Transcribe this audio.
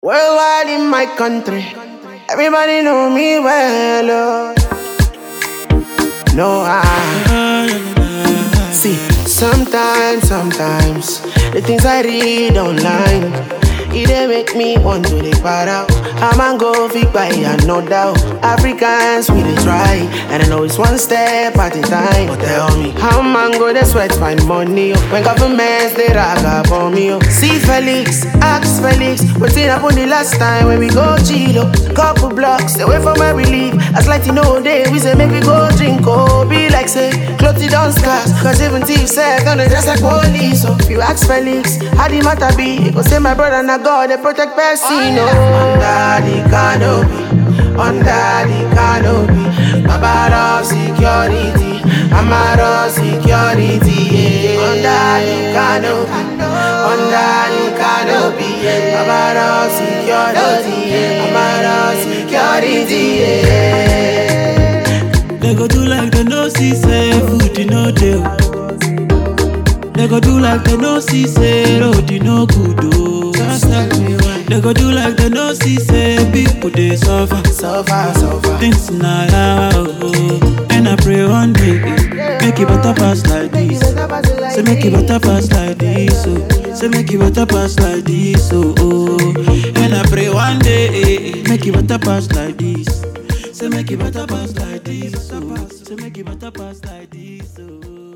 Worldwide in my country, everybody know me well. No, see, sometimes, the things I read online, it dey make me want to dey para. I'm a go fit buy no doubt. Africans we dey try, and I know it's one step at a time. But tell me, how man go dey sweat find money when governments they rag up on me? See Felix, ask Felix, what's it happen the last time when we go chill? Couple blocks away from where we live. As like you know day, we say make we go drink. Oh, be like say, clothes don't scarce. Cause even thieves say, gonna dress like police. So if you ask Felix, how the matter be? He go say my brother and God, they protect person. Under the canopy, under the canopy. Baba of security, I'm out of security. Yeah. Under the canopy, under the canopy. Baba of security, I'm out of security. Yeah. They go do like they no see say food you no deal. They go do like they no see say road you no good oh. Just tell me why. They go do like they no see say people they suffer. Things na oh. And I pray one day make it better pass like this. Say make it better pass like this oh. Say make it better pass like this oh. And I pray one day make it better pass like this. Say make it better pass like this oh. Say make it better pass like this oh.